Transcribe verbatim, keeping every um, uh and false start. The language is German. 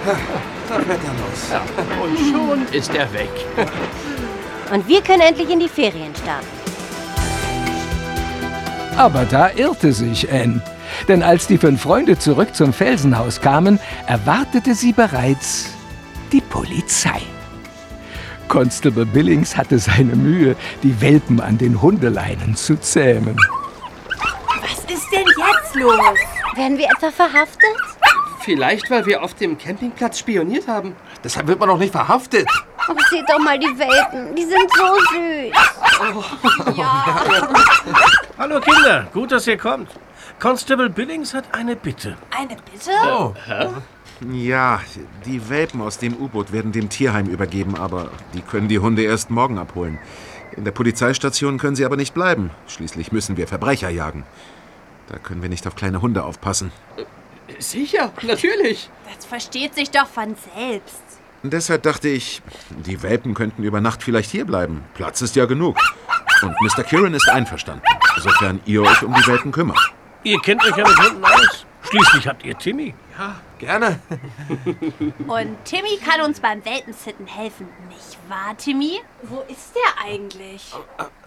Da fährt er los. Ja, und schon ist er weg. Und wir können endlich in die Ferien starten. Aber da irrte sich Anne. Denn als die fünf Freunde zurück zum Felsenhaus kamen, erwartete sie bereits die Polizei. Constable Billings hatte seine Mühe, die Welpen an den Hundeleinen zu zähmen. Was ist denn jetzt los? Werden wir etwa verhaftet? Vielleicht, weil wir auf dem Campingplatz spioniert haben. Deshalb wird man doch nicht verhaftet. Oh, seht doch mal die Welpen. Die sind so süß. Ja. Hallo Kinder, gut, dass ihr kommt. Constable Billings hat eine Bitte. Eine Bitte? Oh. Ja, die Welpen aus dem U-Boot werden dem Tierheim übergeben, aber die können die Hunde erst morgen abholen. In der Polizeistation können sie aber nicht bleiben. Schließlich müssen wir Verbrecher jagen. Da können wir nicht auf kleine Hunde aufpassen. Sicher, natürlich. Das versteht sich doch von selbst. Und deshalb dachte ich, die Welpen könnten über Nacht vielleicht hier bleiben. Platz ist ja genug. Und Mister Kieran ist einverstanden, sofern ihr euch um die Welpen kümmert. Ihr kennt euch ja mit Hunden aus. Schließlich habt ihr Timmy. Ja, gerne. Und Timmy kann uns beim Welpensitten helfen, nicht wahr, Timmy? Wo ist der eigentlich?